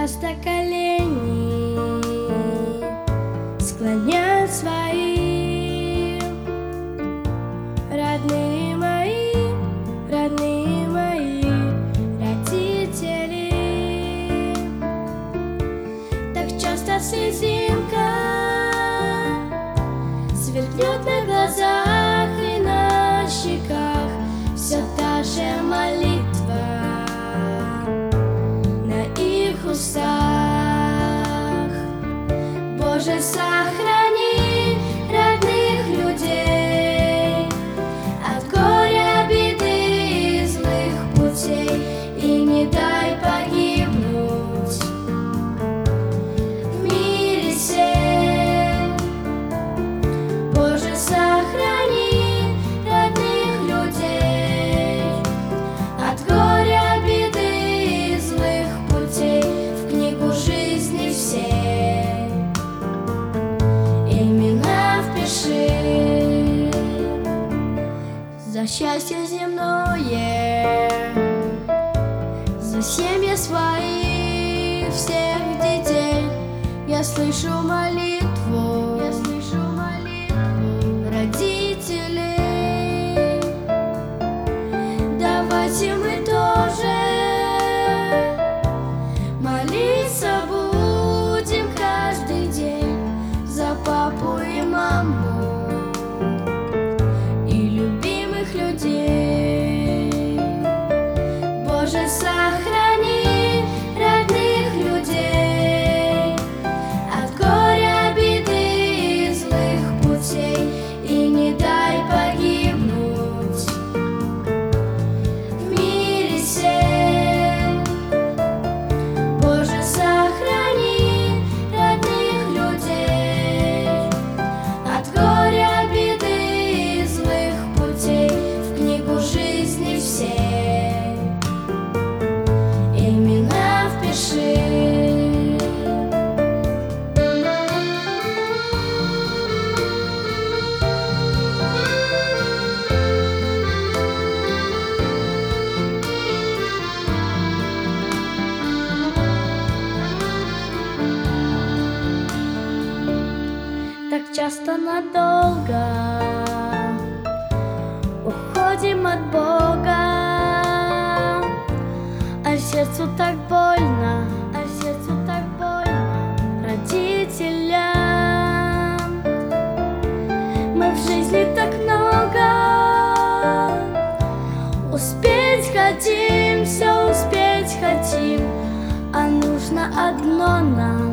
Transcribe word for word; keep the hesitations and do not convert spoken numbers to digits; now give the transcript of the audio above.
часто колени склоняют свои. Родные мои, родные мои родители. Так часто слезинка сверкнет на глазах и на щеках. Все та же молитва на их устах. Боже, сохрани родных людей от горя, беды и злых путей, и не дай погибнуть в мире сем. Боже, сохрани родных людей от горя, беды и злых путей, в книгу жизни все имена впиши. За счастье земное, за семьи свои, всех детей я слышу молитву, я слышу молитву родителей. Давайте мы тоже молиться будем каждый день за папу и маму и любимых людей. Боже, сохрани родных людей от горя, беды и злых путей, и не дай погибнуть в мире сем. Боже, сохрани родных людей от горя, беды и злых путей, в книгу жизни все имена впиши. Так часто надолго уходим от Бога, а сердцу так больно, а сердцу так больно родителям. Мы в жизни так много успеть хотим, все успеть хотим, а нужно одно нам